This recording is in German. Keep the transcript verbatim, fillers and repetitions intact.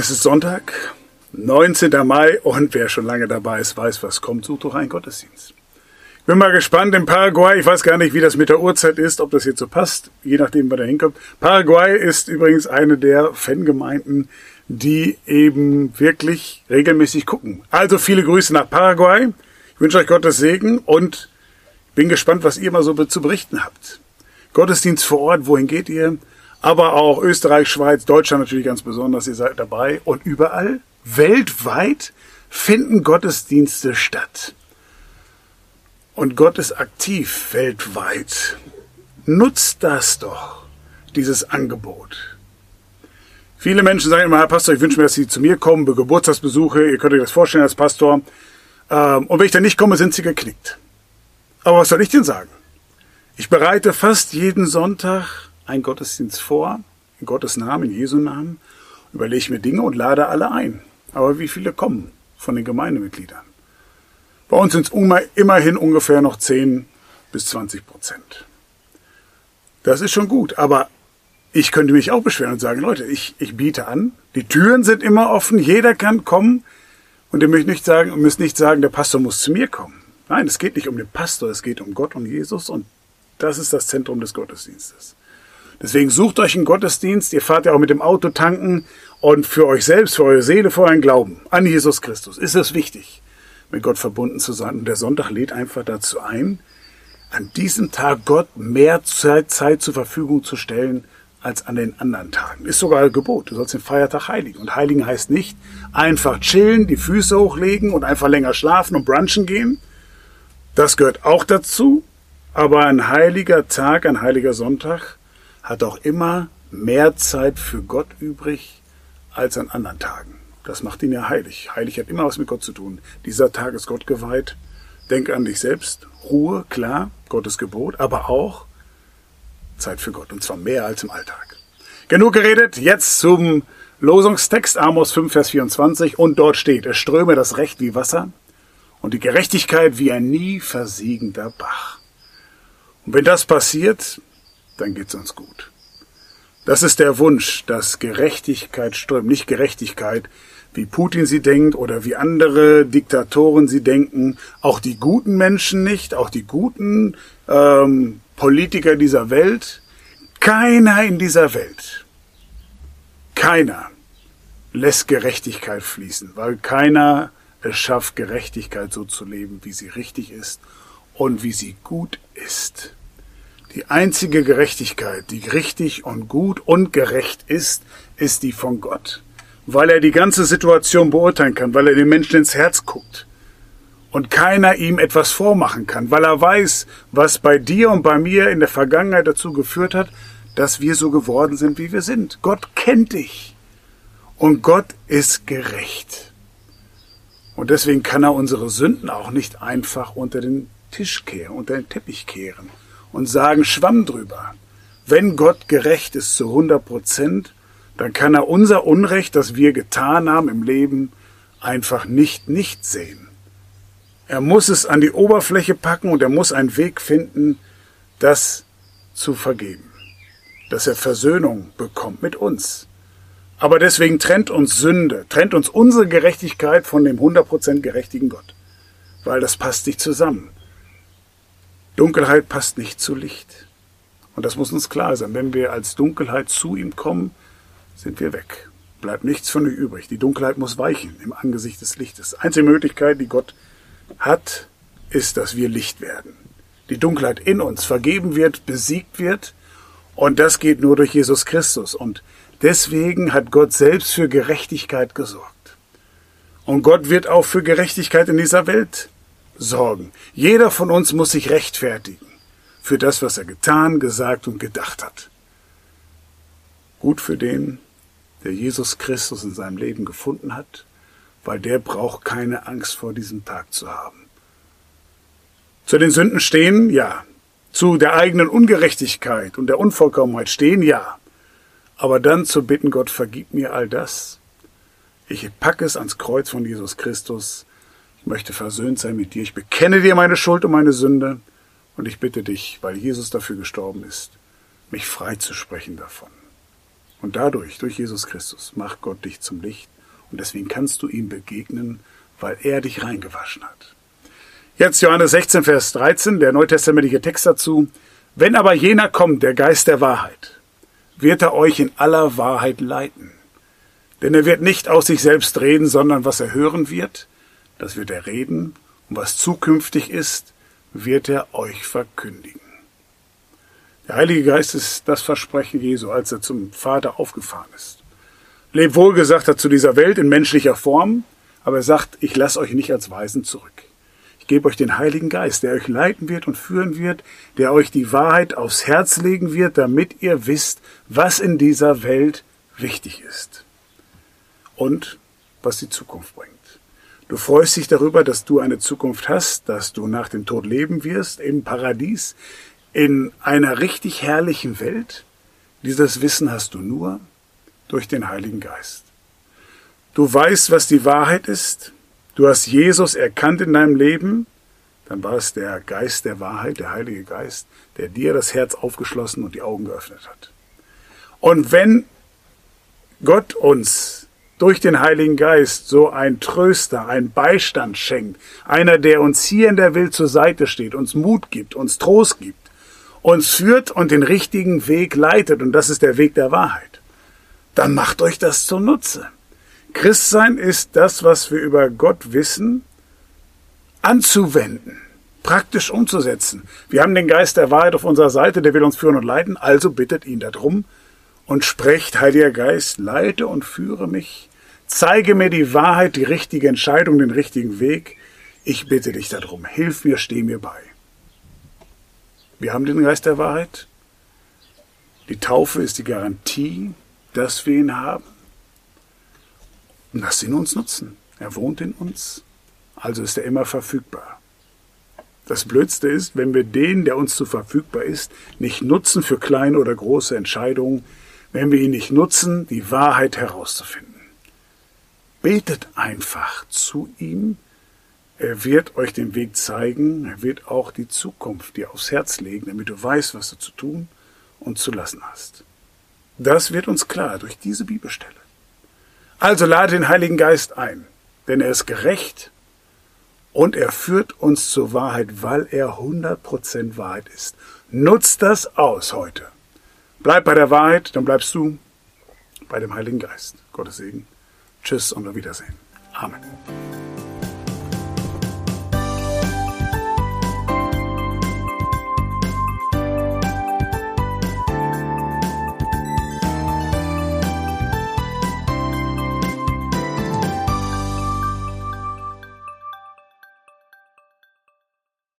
Es ist Sonntag, neunzehnter Mai, und wer schon lange dabei ist, weiß, was kommt, sucht doch einen Gottesdienst. Ich bin mal gespannt in Paraguay, ich weiß gar nicht, wie das mit der Uhrzeit ist, ob das jetzt so passt, je nachdem, wer da hinkommt. Paraguay ist übrigens eine der Fangemeinden, die eben wirklich regelmäßig gucken. Also viele Grüße nach Paraguay, ich wünsche euch Gottes Segen und bin gespannt, was ihr mal so zu berichten habt. Gottesdienst vor Ort, wohin geht ihr? Aber auch Österreich, Schweiz, Deutschland natürlich ganz besonders, ihr seid dabei. Und überall, weltweit, finden Gottesdienste statt. Und Gott ist aktiv weltweit. Nutzt das doch, dieses Angebot. Viele Menschen sagen immer, Herr Pastor, ich wünsche mir, dass Sie zu mir kommen, für Geburtstagsbesuche, ihr könnt euch das vorstellen als Pastor. Und wenn ich da nicht komme, sind Sie geknickt. Aber was soll ich denn sagen? Ich bereite fast jeden Sonntag einen Gottesdienst vor, in Gottes Namen, in Jesu Namen, überlege mir Dinge und lade alle ein. Aber wie viele kommen von den Gemeindemitgliedern? Bei uns sind es immerhin ungefähr noch zehn bis zwanzig Prozent. Das ist schon gut, aber ich könnte mich auch beschweren und sagen, Leute, ich, ich biete an, die Türen sind immer offen, jeder kann kommen und ihr müsst nicht sagen, müsst nicht sagen, der Pastor muss zu mir kommen. Nein, es geht nicht um den Pastor, es geht um Gott und Jesus und das ist das Zentrum des Gottesdienstes. Deswegen sucht euch einen Gottesdienst, ihr fahrt ja auch mit dem Auto tanken und für euch selbst, für eure Seele, für euren Glauben an Jesus Christus ist es wichtig, mit Gott verbunden zu sein. Und der Sonntag lädt einfach dazu ein, an diesem Tag Gott mehr Zeit, Zeit zur Verfügung zu stellen als an den anderen Tagen. Ist sogar ein Gebot, du sollst den Feiertag heiligen. Und heiligen heißt nicht einfach chillen, die Füße hochlegen und einfach länger schlafen und brunchen gehen. Das gehört auch dazu, aber ein heiliger Tag, ein heiliger Sonntag hat auch immer mehr Zeit für Gott übrig als an anderen Tagen. Das macht ihn ja heilig. Heilig hat immer was mit Gott zu tun. Dieser Tag ist Gott geweiht. Denk an dich selbst. Ruhe, klar, Gottes Gebot, aber auch Zeit für Gott. Und zwar mehr als im Alltag. Genug geredet. Jetzt zum Losungstext. Amos fünf, Vers vierundzwanzig. Und dort steht, es ströme das Recht wie Wasser und die Gerechtigkeit wie ein nie versiegender Bach. Und wenn das passiert, dann geht's uns gut. Das ist der Wunsch, dass Gerechtigkeit strömt. Nicht Gerechtigkeit, wie Putin sie denkt oder wie andere Diktatoren sie denken. Auch die guten Menschen nicht, auch die guten ähm, Politiker dieser Welt. Keiner in dieser Welt, keiner lässt Gerechtigkeit fließen, weil keiner es schafft, Gerechtigkeit so zu leben, wie sie richtig ist und wie sie gut ist. Die einzige Gerechtigkeit, die richtig und gut und gerecht ist, ist die von Gott. Weil er die ganze Situation beurteilen kann, weil er den Menschen ins Herz guckt und keiner ihm etwas vormachen kann, weil er weiß, was bei dir und bei mir in der Vergangenheit dazu geführt hat, dass wir so geworden sind, wie wir sind. Gott kennt dich und Gott ist gerecht. Und deswegen kann er unsere Sünden auch nicht einfach unter den Tisch kehren, unter den Teppich kehren und sagen, Schwamm drüber. Wenn Gott gerecht ist zu hundert Prozent, dann kann er unser Unrecht, das wir getan haben im Leben, einfach nicht nicht sehen. Er muss es an die Oberfläche packen und er muss einen Weg finden, das zu vergeben. Dass er Versöhnung bekommt mit uns. Aber deswegen trennt uns Sünde, trennt uns unsere Gerechtigkeit von dem hundert Prozent gerechtigen Gott. Weil das passt nicht zusammen. Dunkelheit passt nicht zu Licht. Und das muss uns klar sein. Wenn wir als Dunkelheit zu ihm kommen, sind wir weg. Bleibt nichts von euch übrig. Die Dunkelheit muss weichen im Angesicht des Lichtes. Die einzige Möglichkeit, die Gott hat, ist, dass wir Licht werden. Die Dunkelheit in uns vergeben wird, besiegt wird. Und das geht nur durch Jesus Christus. Und deswegen hat Gott selbst für Gerechtigkeit gesorgt. Und Gott wird auch für Gerechtigkeit in dieser Welt sorgen. Jeder von uns muss sich rechtfertigen für das, was er getan, gesagt und gedacht hat. Gut für den, der Jesus Christus in seinem Leben gefunden hat, weil der braucht keine Angst vor diesem Tag zu haben. Zu den Sünden stehen, ja. Zu der eigenen Ungerechtigkeit und der Unvollkommenheit stehen, ja. Aber dann zu bitten, Gott, vergib mir all das. Ich packe es ans Kreuz von Jesus Christus. Ich möchte versöhnt sein mit dir. Ich bekenne dir meine Schuld und meine Sünde. Und ich bitte dich, weil Jesus dafür gestorben ist, mich freizusprechen davon. Und dadurch, durch Jesus Christus, macht Gott dich zum Licht. Und deswegen kannst du ihm begegnen, weil er dich reingewaschen hat. Jetzt Johannes sechzehn, Vers dreizehn, der neutestamentliche Text dazu. Wenn aber jener kommt, der Geist der Wahrheit, wird er euch in aller Wahrheit leiten. Denn er wird nicht aus sich selbst reden, sondern was er hören wird, das wird er reden. Und was zukünftig ist, wird er euch verkündigen. Der Heilige Geist ist das Versprechen Jesu, als er zum Vater aufgefahren ist. Lebt wohl, gesagt hat, zu dieser Welt in menschlicher Form, aber er sagt, ich lasse euch nicht als Weisen zurück. Ich gebe euch den Heiligen Geist, der euch leiten wird und führen wird, der euch die Wahrheit aufs Herz legen wird, damit ihr wisst, was in dieser Welt wichtig ist und was die Zukunft bringt. Du freust dich darüber, dass du eine Zukunft hast, dass du nach dem Tod leben wirst, im Paradies, in einer richtig herrlichen Welt. Dieses Wissen hast du nur durch den Heiligen Geist. Du weißt, was die Wahrheit ist. Du hast Jesus erkannt in deinem Leben. Dann war es der Geist der Wahrheit, der Heilige Geist, der dir das Herz aufgeschlossen und die Augen geöffnet hat. Und wenn Gott uns durch den Heiligen Geist so ein Tröster, ein Beistand schenkt, einer, der uns hier in der Welt zur Seite steht, uns Mut gibt, uns Trost gibt, uns führt und den richtigen Weg leitet, und das ist der Weg der Wahrheit, dann macht euch das zunutze. Christsein ist das, was wir über Gott wissen, anzuwenden, praktisch umzusetzen. Wir haben den Geist der Wahrheit auf unserer Seite, der will uns führen und leiten, also bittet ihn darum und sprecht, Heiliger Geist, leite und führe mich, zeige mir die Wahrheit, die richtige Entscheidung, den richtigen Weg. Ich bitte dich darum, hilf mir, steh mir bei. Wir haben den Geist der Wahrheit. Die Taufe ist die Garantie, dass wir ihn haben. Und lass ihn uns nutzen. Er wohnt in uns, also ist er immer verfügbar. Das Blödste ist, wenn wir den, der uns zu verfügbar ist, nicht nutzen für kleine oder große Entscheidungen, wenn wir ihn nicht nutzen, die Wahrheit herauszufinden. Betet einfach zu ihm. Er wird euch den Weg zeigen. Er wird auch die Zukunft dir aufs Herz legen, damit du weißt, was du zu tun und zu lassen hast. Das wird uns klar durch diese Bibelstelle. Also lade den Heiligen Geist ein, denn er ist gerecht und er führt uns zur Wahrheit, weil er hundert Prozent Wahrheit ist. Nutzt das aus heute. Bleib bei der Wahrheit, dann bleibst du bei dem Heiligen Geist. Gottes Segen. Tschüss und auf Wiedersehen. Amen.